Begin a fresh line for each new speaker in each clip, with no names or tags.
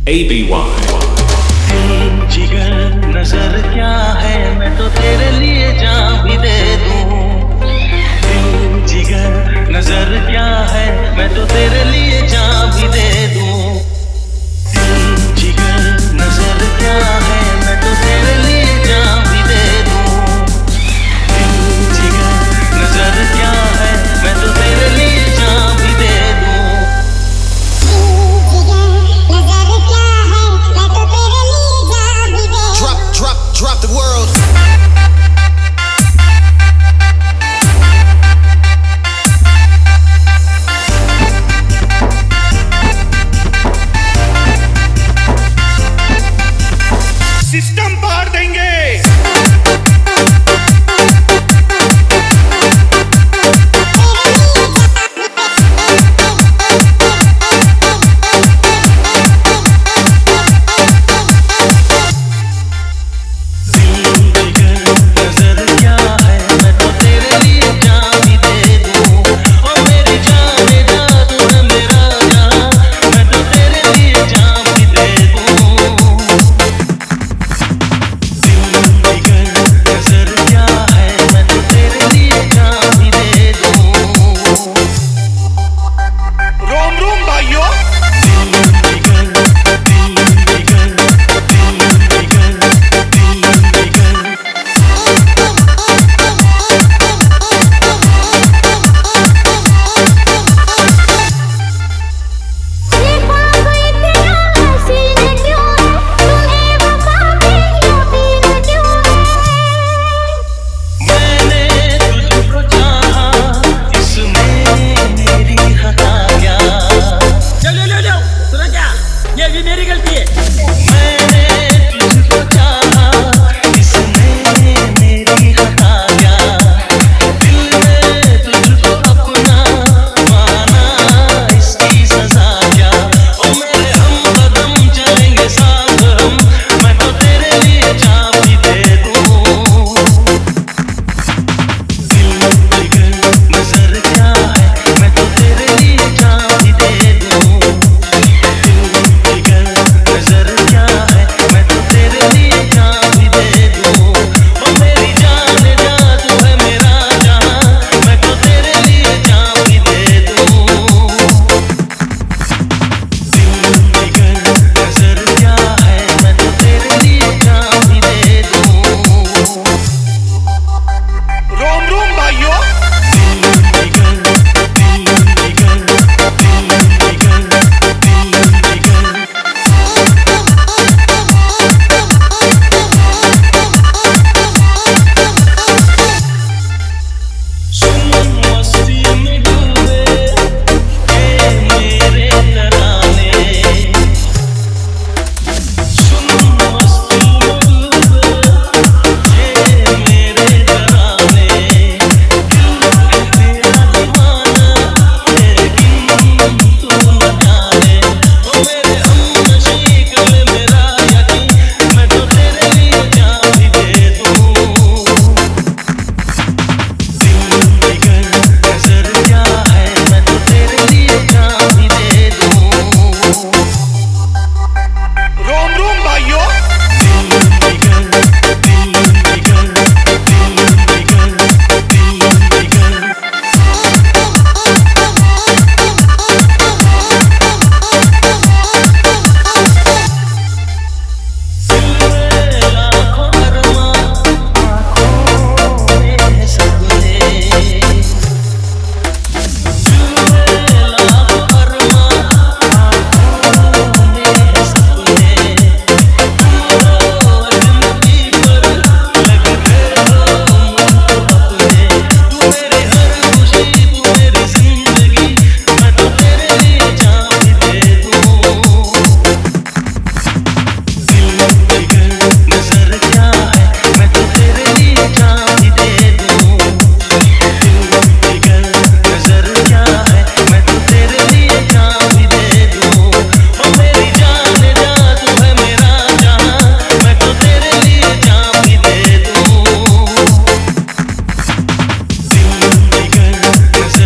ABY।
जिगर नजर क्या है, मैं तो तेरे लिए जान भी दे दूं। जिगर नजर क्या है, मैं तो तेरे लिए जान भी दे दूं। जिगर नजर क्या है, मैं तो तेरे लिए जान भी दे दूं। जिगर नजर क्या है, मैं तो तेरे लिए जान भी दे दूं।
Drop the world.
सिस्टम पार देंगे।
मेरी गलती है।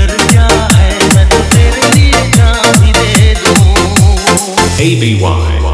ABY।